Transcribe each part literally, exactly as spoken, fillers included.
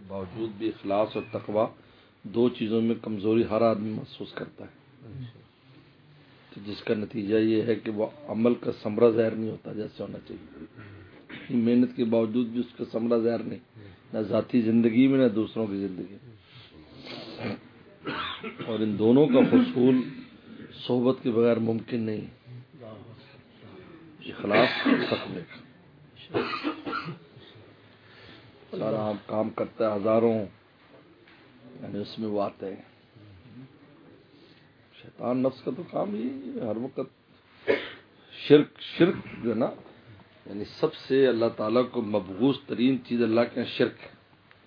باوجود بھی اخلاص اور تقوی دو چیزوں میں کمزوری ہر آدمی محسوس کرتا ہے، تو جس کا نتیجہ یہ ہے کہ وہ عمل کا ثمرہ ظاہر نہیں ہوتا جیسے ہونا چاہیے، محنت کے باوجود بھی اس کا ثمرہ ظاہر نہیں، نہ ذاتی زندگی میں نہ دوسروں کی زندگی میں، اور ان دونوں کا حصول صحبت کے بغیر ممکن نہیں، اخلاص تقوی کا۔ سارا ہم کام کرتا ہے ہزاروں، یعنی اس میں وہ آتے ہیں، شیطان نفس کا تو کام ہی ہر وقت شرک شرک جو ہے نا، یعنی سب سے اللہ تعالیٰ کو مبغوض ترین چیز اللہ کے شرک ہے،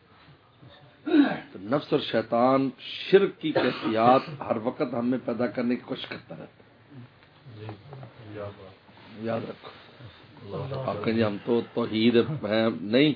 تو نفس اور شیطان شرک کی کیفیات ہر وقت ہمیں پیدا کرنے کی کوشش کرتا رہتا ہے، یاد رکھو۔ آپ کہیں ہم تو توحید ہیں، نہیں،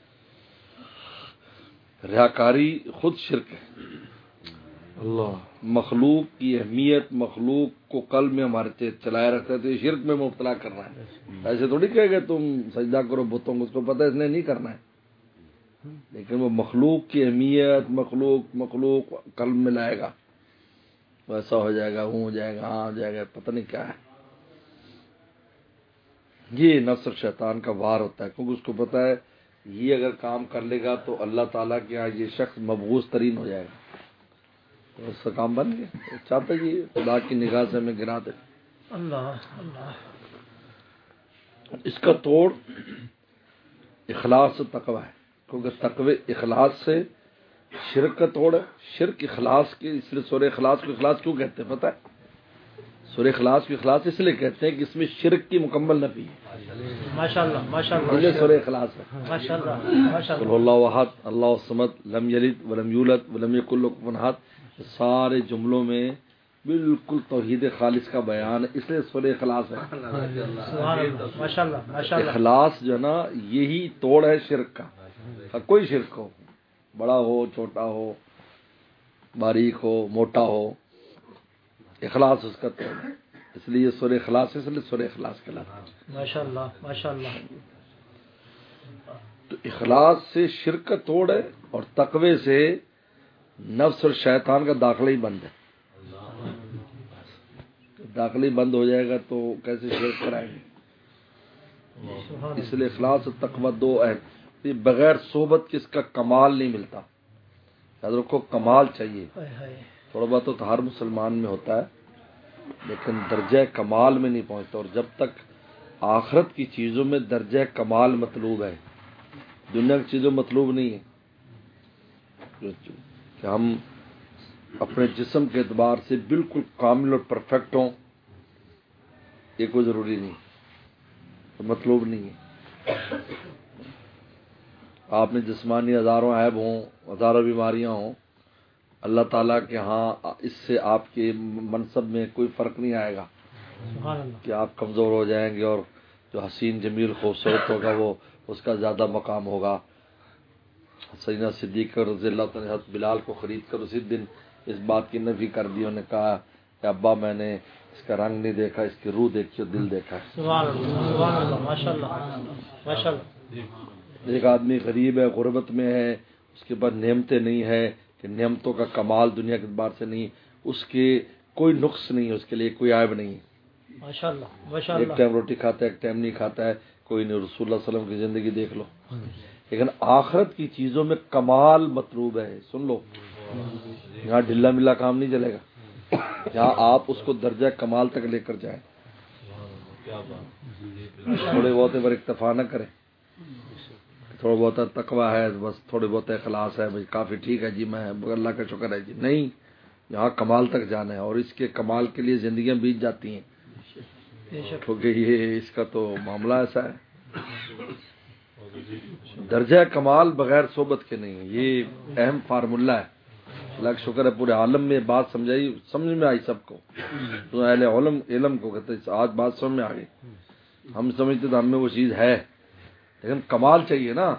ریاکاری خود شرک ہے۔ اللہ مخلوق کی اہمیت، مخلوق کو قلب میں ہمارے چلائے رکھتا ہے، تو یہ شرک میں مبتلا کرنا ہے۔ ایسے تھوڑی کہے گا تم سجدہ کرو بتوں کو، اس کو پتہ ہے اس نے نہیں کرنا ہے، لیکن وہ مخلوق کی اہمیت، مخلوق مخلوق قلب میں لائے گا، ویسا ہو جائے گا، ہوں ہو جائے گا، ہاں ہو جائے گا، پتہ نہیں کیا ہے۔ یہ نفس اور شیطان کا وار ہوتا ہے، کیونکہ اس کو پتہ ہے یہ اگر کام کر لے گا تو اللہ تعالیٰ کے یہاں یہ شخص مبغوض ترین ہو جائے گا، تو اس کا کام بن گیا، چاہتا ہے کہ خدا کی نگاہ سے ہمیں گرا دے۔ اللہ اللہ اس کا توڑ اخلاص و تقوی ہے، کیونکہ تقوی اخلاص سے شرک کا توڑ ہے، شرک اخلاص کے، اس لیے سورہ اخلاص کو اخلاص کیوں کہتے ہیں پتہ ہے؟ سورہ اخلاص کو اخلاص اس لیے کہتے ہیں کہ اس میں شرک کی مکمل نفی ہے۔ ماشاءاللہ ماشاءاللہ یہ سورہ اخلاص ہے۔ ماشاءاللہ ماشاءاللہ قل اللہ احد اللہ الصمد لم یلد ولم یولد ولم یکن له کفوا احد، سارے جملوں میں بالکل توحید خالص کا بیان ہے، اس لیے سورہ اخلاص ہے۔ سبحان اللہ ماشاءاللہ ماشاءاللہ اخلاص جو ہے نا یہی توڑ ہے شرک کا، کوئی شرک ہو، بڑا ہو چھوٹا ہو، باریک ہو موٹا ہو، اخلاص اس کا توڑ ہے، اس لیے سورہ اخلاص ہے، اس لیے سورہ اخلاص کہلاتا ہے۔ ماشاءاللہ ماشاءاللہ تو اخلاص سے شرک کا توڑ ہے، اور تقوی سے نفس اور شیطان کا داخلہ ہی بند ہے۔ داخلہ بند ہو جائے گا تو کیسے شرک کرائیں گے؟ اس لیے اخلاص اور تقوی دو اہم، بغیر صحبت کے اس کا کمال نہیں ملتا۔ یاد رکھو کمال چاہیے، تھوڑا بہت تو ہر مسلمان میں ہوتا ہے، لیکن درجہ کمال میں نہیں پہنچتا، اور جب تک آخرت کی چیزوں میں درجہ کمال مطلوب ہے، دنیا کی چیزوں مطلوب نہیں ہے کہ ہم اپنے جسم کے اعتبار سے بالکل کامل اور پرفیکٹ ہوں، یہ کوئی ضروری نہیں، مطلوب نہیں ہے۔ آپ میں جسمانی ہزاروں عیب ہوں، ہزاروں بیماریاں ہوں، اللہ تعالیٰ کے ہاں اس سے آپ کے منصب میں کوئی فرق نہیں آئے گا کہ آپ کمزور ہو جائیں گے، اور جو حسین جمیل خوبصورت ہوگا وہ اس کا زیادہ مقام ہوگا۔ سیدنا صدیق رضی اللہ تعالیٰ عنہ بلال کو خرید کر اسی دن اس بات کی نفی کر دی، انہوں نے کہا کہ ابا میں نے اس کا رنگ نہیں دیکھا، اس کی روح دیکھی اور دل دیکھا ہے۔ سبحان اللہ سبحان اللہ ماشاءاللہ ماشاءاللہ۔ ایک آدمی غریب ہے، غربت میں ہے، اس کے پاس نعمتیں نہیں ہے، کہ نعمتوں کا کمال دنیا کے اعتبار سے نہیں، اس کے کوئی نقص نہیں ہے، اس کے لیے کوئی عیب نہیں ہے، ماشاءاللہ ماشاءاللہ۔ ایک ٹائم روٹی کھاتا ہے، ایک ٹائم نہیں کھاتا ہے، کوئی نہیں، رسول اللہ صلی اللہ علیہ وسلم کی زندگی دیکھ لو۔ لیکن آخرت کی چیزوں میں کمال مطلوب ہے، سن لو، یہاں ڈھلا ملا کام نہیں چلے گا، یہاں آپ اس کو درجہ کمال تک لے کر جائیں، تھوڑے بہت پر اکتفا نہ کریں، تھوڑا بہت تقوی ہے بس، تھوڑے بہت اخلاص ہے بھائی کافی، ٹھیک ہے جی میں اللہ کا شکر ہے جی، نہیں، یہاں کمال تک جانا ہے، اور اس کے کمال کے لیے زندگیاں بیت جاتی ہیں، کیونکہ یہ اس کا تو معاملہ ایسا ہے، درجہ کمال بغیر صحبت کے نہیں ہے، یہ اہم فارمولہ ہے۔ اللہ کا شکر ہے پورے عالم میں بات سمجھائی، سمجھ میں آئی سب کو، تو اہل علم علم کو کہتے ہیں آج بات سمجھ میں آ گئی، ہم سمجھتے تو ہم میں وہ چیز ہے، لیکن کمال چاہیے نا،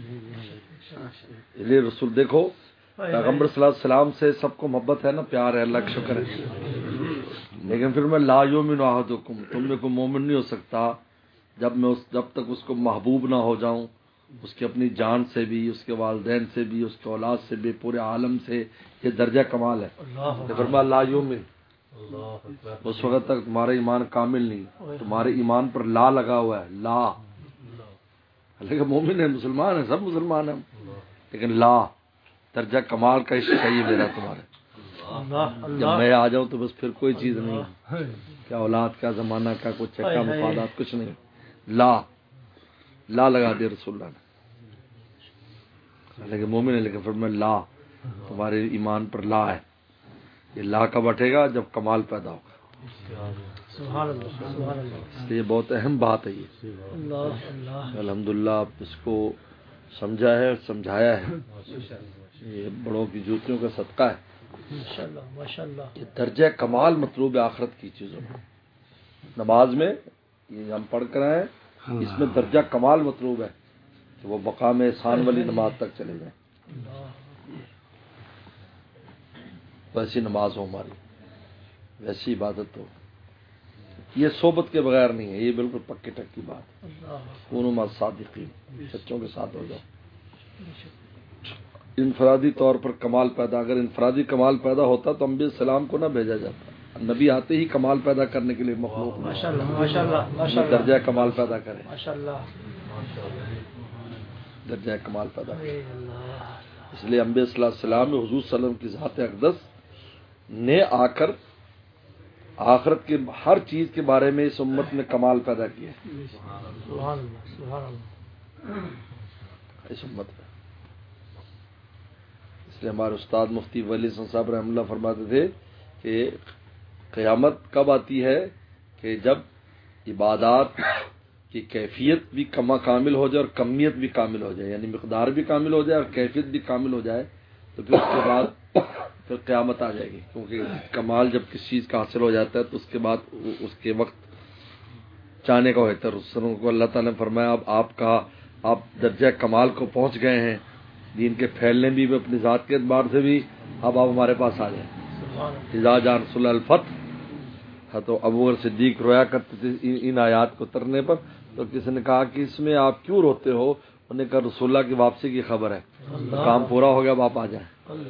اس لیے رسول دیکھو پیغمبر صلی اللہ علیہ وسلم سے سب کو محبت ہے نا، پیار ہے، اللہ کا شکر ہے، لیکن پھر میں لا یؤمن احدکم، تم میں کوئی مومن نہیں ہو سکتا جب میں اس جب تک اس کو محبوب نہ ہو جاؤں، اس کی اپنی جان سے بھی، اس کے والدین سے بھی، اس کے اولاد سے بھی، پورے عالم سے، یہ درجہ کمال ہے. فرمایا لا یؤمن، اس وقت تک تمہارا ایمان کامل نہیں، تمہارے ایمان پر لا لگا ہوا ہے، لا. لیکن مومن ہے، مسلمان ہے، سب مسلمان ہیں، لیکن لا درجہ کمال کا عشق ہے یہ میرا تمہارے. جب میں آ جاؤں تو بس پھر کوئی چیز نہیں، کیا اولاد، کیا زمانہ، کیا کچھ، کیا مفادات، کچھ نہیں. لا لا لگا دیا رسول اللہ نے. لیکن مومن ہے، لیکن فرمایا لا، تمہارے ایمان پر لا ہے. یہ لا کب بٹے گا؟ جب کمال پیدا ہوگا. اس لیے بہت اہم بات ہے یہ. الحمدللہ آپ اس کو سمجھا ہے اور سمجھایا ہے. یہ بڑوں کی جوتیوں کا صدقہ ہے. یہ درجہ کمال مطلوب ہے آخرت کی چیزوں میں. نماز میں یہ ہم پڑھ کر آئے، اس میں درجہ کمال مطلوب ہے کہ وہ مقام احسان والی نماز تک چلے جائیں. ویسی نماز ہو ہماری، ویسی عبادت ہو. یہ صحبت کے بغیر نہیں ہے، یہ بالکل پکی ٹکی بات. کونوا مع الصادقین، سچوں کے ساتھ ہو جاؤ. انفرادی طور پر کمال پیدا، اگر انفرادی کمال پیدا ہوتا تو انبیاء السلام کو نہ بھیجا جاتا. نبی آتے ہی کمال پیدا کرنے کے لیے مخلوق میں درجہ کمال پیدا کرے، درجہ کمال پیدا کرے. اس لیے انبیاء صلی اللہ علیہ وسلم میں حضور صلی اللہ علیہ وسلم کی ذات اقدس نے آ کر آخرت کے ہر چیز کے بارے میں اس امت میں کمال پیدا کیا ہے. اس امت میں اس لیے ہمارے استاد مفتی ولی حسن صاحب رحمۃ اللہ فرماتے تھے کہ قیامت کب آتی ہے؟ کہ جب عبادات کی کیفیت بھی کما کامل ہو جائے اور کمیت بھی کامل ہو جائے، یعنی مقدار بھی کامل ہو جائے اور کیفیت بھی کامل ہو جائے، تو پھر اس کے بعد پھر قیامت آ جائے گی. کیونکہ کمال جب کسی چیز کا حاصل ہو جاتا ہے تو اس کے بعد اس کے وقت چاہنے کا ہوتا ہے. رسولوں کو اللہ تعالیٰ نے فرمایا اب آپ کا آپ درجہ کمال کو پہنچ گئے ہیں، دین کے پھیلنے بھی اپنی ذات کے اعتبار سے بھی، اب آپ ہمارے پاس آ جائیں. اذا جاء رسول الفتح، تو ابو بکر صدیق رویا کرتے تھے ان آیات کو اترنے پر. تو کسی نے کہا کہ اس میں آپ کیوں روتے ہو؟ انہوں نے کہا رسول اللہ کی واپسی کی خبر ہے، تو کام پورا ہو گیا، آپ آ جائیں،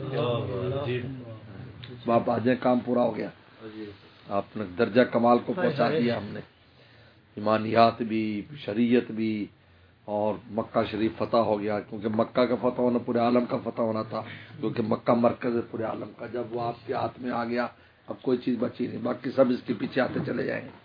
آپ آ جائیں، کام پورا ہو گیا. آپ نے درجہ کمال کو پہنچا دیا. ہم نے ایمانیات بھی، شریعت بھی، اور مکہ شریف فتح ہو گیا. کیونکہ مکہ کا فتح ہونا پورے عالم کا فتح ہونا تھا، کیونکہ مکہ مرکز ہے پورے عالم کا. جب وہ آپ کے ہاتھ میں آ گیا اب کوئی چیز بچی نہیں، باقی سب اس کے پیچھے آتے چلے جائیں گے.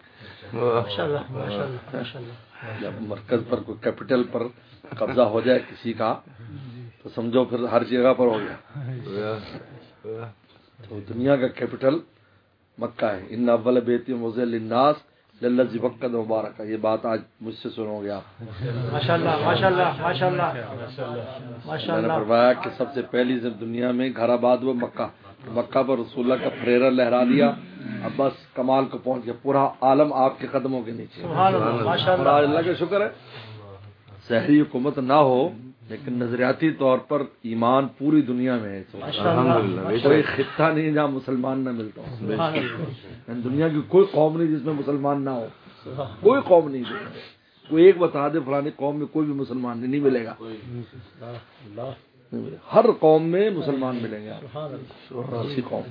جب مرکز پر کوئی کیپٹل پر قبضہ ہو جائے کسی کا تو سمجھو پھر ہر جگہ پر ہو گیا. تو دنیا کا کیپٹل مکہ ہے. ان اول بیت وضع للناس للذی بکۃ مبارک. یہ بات آج مجھ سے سنو گے آپ. ماشاءاللہ ماشاءاللہ ماشاءاللہ ماشاءاللہ. میں نے فرمایا کہ سب سے پہلی جب دنیا میں گھر آباد ہوا مکہ، مکہ پر رسول اللہ کا فریرہ لہرا دیا. اب بس کمال کو پہنچ گیا، پورا عالم آپ کے قدموں کے نیچے. سبحان اللہ ماشاءاللہ. اللہ کا شکر ہے شہری حکومت نہ ہو لیکن نظریاتی طور پر ایمان پوری دنیا میں ہے. کوئی خطہ نہیں جہاں مسلمان نہ ملتا ہو. دنیا کی کوئی قوم نہیں جس میں مسلمان نہ ہو، کوئی قوم نہیں. کوئی ایک بتا دے فلانی قوم میں کوئی بھی مسلمان نہیں, نہیں ملے گا. ہر قوم میں مسلمان ملیں گے اسی قوم.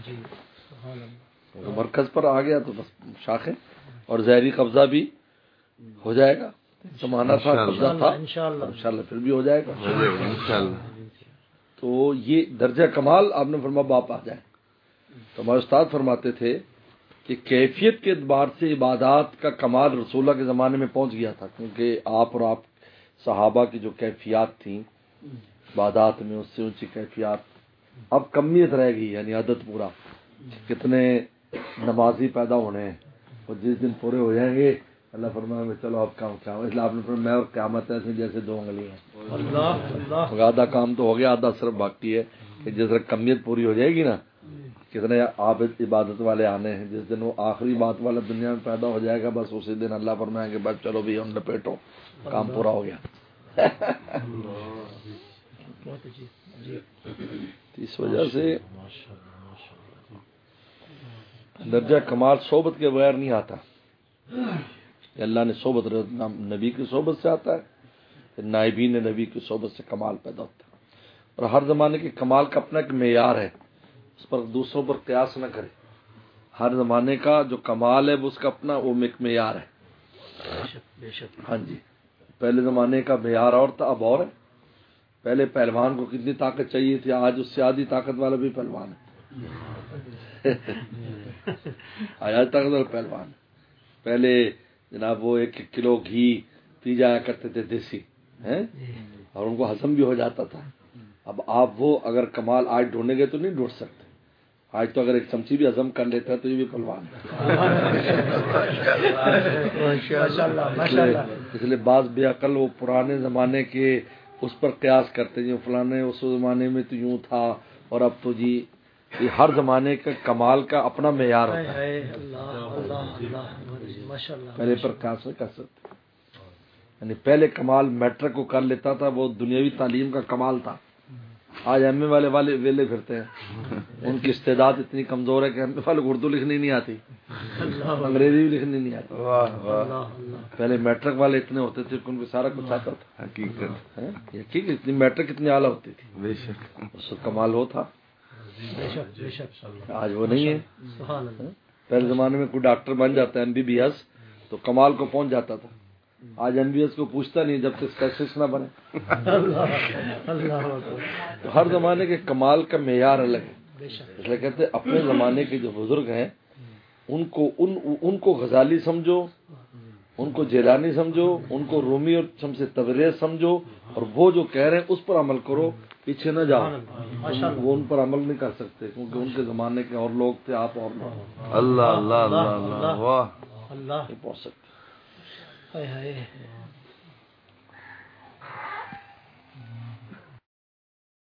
مرکز پر آ گیا تو بس شاخیں اور زہری قبضہ بھی ہو جائے گا. زمانہ تھا، قبضہ تھا، انشاءاللہ پھر بھی ہو جائے گا انشاءاللہ. تو یہ درجہ کمال آپ نے فرمایا باپ آ جائے. تو ہمارے استاد فرماتے تھے کہ کیفیت کے اعتبار سے عبادات کا کمال رسول اللہ کے زمانے میں پہنچ گیا تھا، کیونکہ آپ اور آپ صحابہ کی جو کیفیات تھیں عبادات میں، اس سے اونچی کیفیات اب کمیت رہ گئی. یعنی عدد پورا کتنے نمازی پیدا ہونے ہیں، اور جس دن پورے ہو جائیں گے اللہ فرمائے میں چلو اب کام کیا ہو. اس لیے آپ نے فرمایا میں اور قیامت ایسے جیسے دو انگلی ہیں. آدھا کام تو ہو گیا، آدھا صرف باقی ہے کہ جس طرح کمیت پوری ہو جائے گی نا، کتنے عابد عبادت والے آنے ہیں. جس دن وہ آخری بات والا دنیا میں پیدا ہو جائے گا بس اسی دن اللہ فرمائیں گے بس چلو بھی ہم لپیٹو، کام پورا ہو گیا. اس وجہ سے درجہ کمال صحبت کے بغیر نہیں آتا. اللہ نے صحبت نبی کی صحبت سے آتا ہے، پھر نائبین نبی کی صحبت سے کمال پیدا ہوتا ہے. اور ہر زمانے کے کمال کا اپنا ایک معیار ہے، اس پر دوسروں پر قیاس نہ کرے. ہر زمانے کا جو کمال ہے وہ اس کا اپنا وہ ایک معیار ہے. ہاں جی، پہلے زمانے کا معیار اور تھا، اب اور ہے. پہلے پہلوان کو کتنی طاقت چاہیے تھی، آج اس سے آدھی طاقت والا بھی پہلوان ہے. آج طاقت والا پہلوان ہے. پہلے جناب وہ ایک کلو گھی پی جایا کرتے تھے دیسی ہیں، اور ان کو ہضم بھی ہو جاتا تھا. اب آپ وہ اگر کمال آج ڈھونڈیں گے تو نہیں ڈھونڈ سکتے. آج تو اگر ایک چمچی بھی ہضم کر لیتا ہے تو یہ بھی پہلوان ہے. اس لیے بعض بے عقل وہ پرانے زمانے کے اس پر قیاس کرتے ہیں، فلانے اس زمانے میں تو یوں تھا اور اب تو جی. یہ ہر زمانے کا کمال کا اپنا معیار ہوتا ہے. پہلے پر قیاس نہیں کر سکتے. یعنی پہلے کمال میٹرک کو کر لیتا تھا، وہ دنیاوی تعلیم کا کمال تھا. آج ایم اے والے والے ویلے پھرتے ہیں، ان کی استعداد اتنی کمزور ہے کہ ایم اے والے کو اردو لکھنی نہیں آتی، انگریزی بھی لکھنی نہیں آتی. پہلے میٹرک والے اتنے ہوتے تھے کہ ان کو سارا کچھ آتا تھا. حقیقت حقیقت اتنی میٹرک اتنی اعلیٰ ہوتی تھی، اس کا کمال وہ تھا. آج وہ نہیں ہے. پہلے زمانے میں کوئی ڈاکٹر بن جاتا ہے ایم بی بی ایس تو کمال کو پہنچ جاتا تھا. آج ایم بی بی ایس کو پوچھتا نہیں جب تک اسپیشلسٹ نہ بنے. تو ہر زمانے کے کمال کا معیار الگ ہے. اس لیے کہتے ہیں اپنے زمانے کے جو بزرگ ہیں ان کو ان ان کو غزالی سمجھو، ان کو جیلانی سمجھو، ان کو رومی اور شمس تبریز سمجھو، اور وہ جو کہہ رہے ہیں اس پر عمل کرو، پیچھے نہ جاؤ. وہ ان پر عمل نہیں کر سکتے کیونکہ ان کے زمانے کے اور لوگ تھے، آپ اور لوگ. اللہ اللہ اللہ اللہ واہ اللہ نہیں پہنچ سکتے.